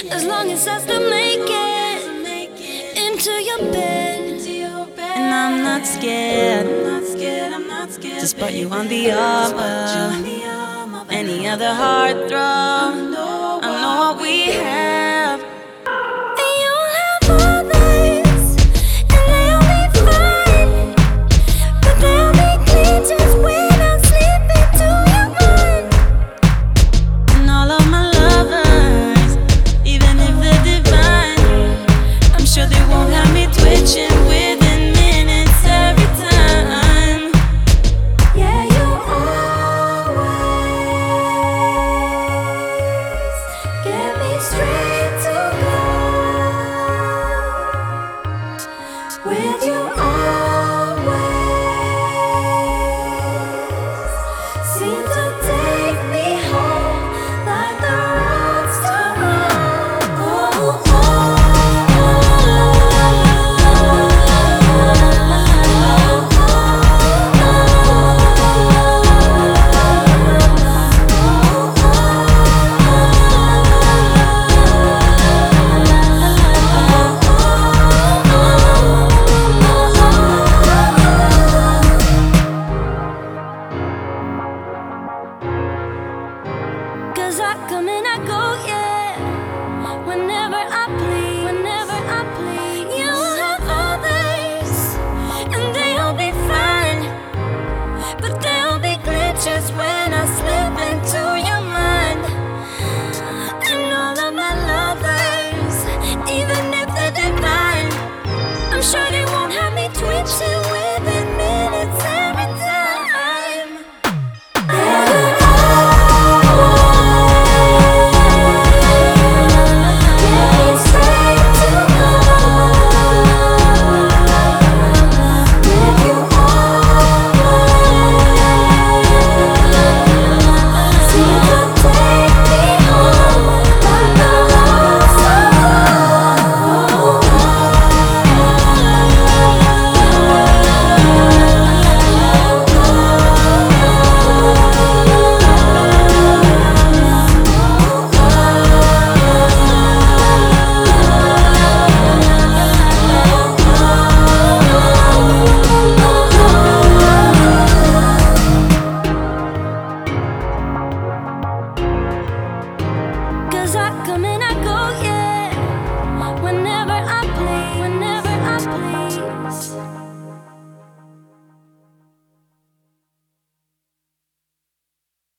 as long as I still make it into your bed. And I'm not scared. Just put you on the arm of any other heartthrob. I know what we have. And you'll have others, and they'll be fine, but they'll be clean just when I'm sleeping to your mind. And all of my lovers, even if they're divine, I'm sure they won't have me twitching within minutes every time. Yeah, you always get me straight to God. With you always seem to take me home like the roads to Rome. Cause I come and I go, yeah. Whenever I please, you have others, and they'll be fine, but they'll be glitches when